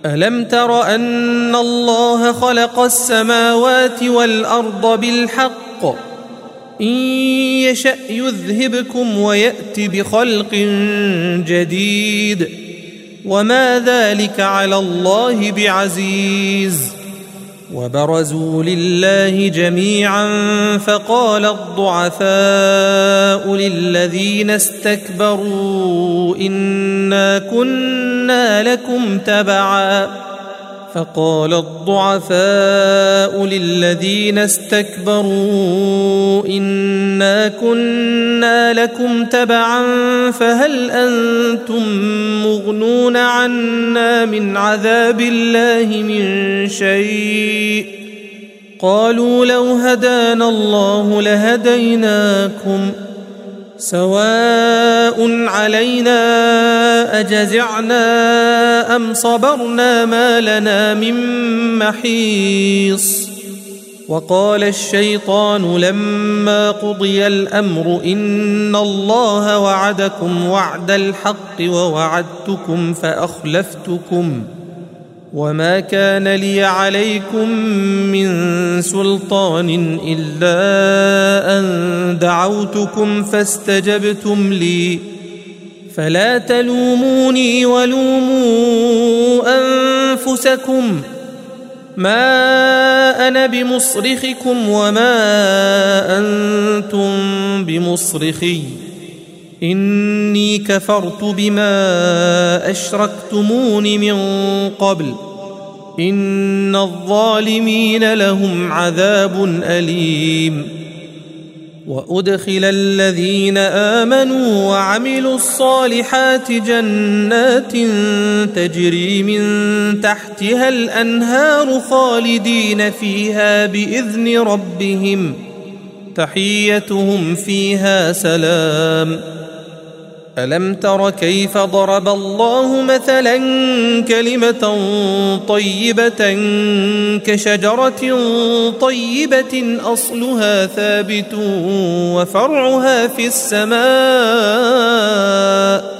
ألم تر أن الله خلق السماوات والأرض بالحق إن يشأ يذهبكم ويأت بخلق جديد وما ذلك على الله بعزيز وبرزوا لله جميعا فقال الضعفاء للذين استكبروا إنا كنا لكم تبعا فهل أنتم مغنون عنا من عذاب الله من شيء قالوا لو هدانا الله لهديناكم سواء علينا أجزعنا أم صبرنا ما لنا من محيص وقال الشيطان لما قضي الأمر إن الله وعدكم وعد الحق ووعدتكم فأخلفتكم وما كان لي عليكم من سلطان إلا أن دعوتكم فاستجبتم لي فلا تلوموني ولوموا أنفسكم ما أنا بمصرخكم وما أنتم بمصرخي إني كفرت بما أشركتمون من قبل إن الظالمين لهم عذاب أليم وأدخل الذين آمنوا وعملوا الصالحات جنات تجري من تحتها الأنهار خالدين فيها بإذن ربهم تحيتهم فيها سلام ألم تر كيف ضرب الله مثلا كلمة طيبة كشجرة طيبة أصلها ثابت وفرعها في السماء